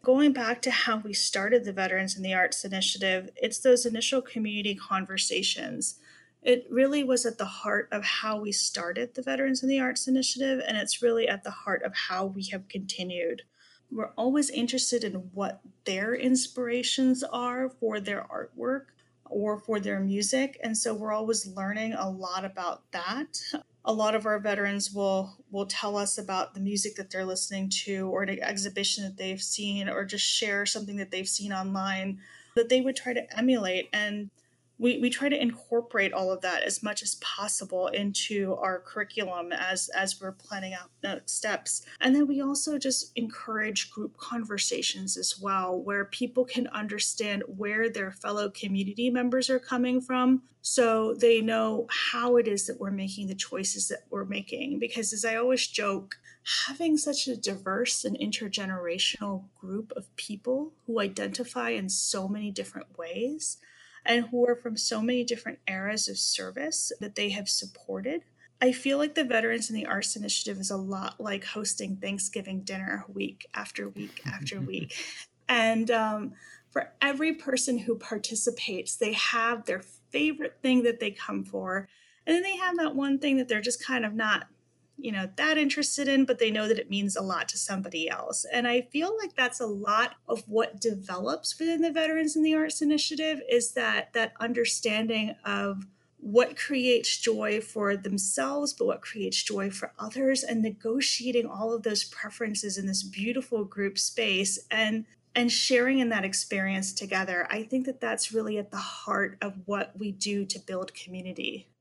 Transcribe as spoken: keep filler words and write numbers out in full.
going back to how we started the Veterans in the Arts Initiative, it's those initial community conversations. It really was at the heart of how we started the Veterans in the Arts Initiative, and it's really at the heart of how we have continued. We're always interested in what their inspirations are for their artwork or for their music, and so we're always learning a lot about that. A lot of our veterans will will tell us about the music that they're listening to or an exhibition that they've seen or just share something that they've seen online that they would try to emulate, and we, we try to incorporate all of that as much as possible into our curriculum as as we're planning out next steps. And then we also just encourage group conversations as well, where people can understand where their fellow community members are coming from, so they know how it is that we're making the choices that we're making. Because as I always joke, having such a diverse and intergenerational group of people who identify in so many different ways and who are from so many different eras of service that they have supported. I feel like the Veterans in the Arts Initiative is a lot like hosting Thanksgiving dinner week after week after week. And um, for every person who participates, they have their favorite thing that they come for. And then they have that one thing that they're just kind of not, you know, that interested in, but they know that it means a lot to somebody else. And I feel like that's a lot of what develops within the Veterans in the Arts Initiative, is that that understanding of what creates joy for themselves, but what creates joy for others, and negotiating all of those preferences in this beautiful group space and and sharing in that experience together. I think that that's really at the heart of what we do to build community.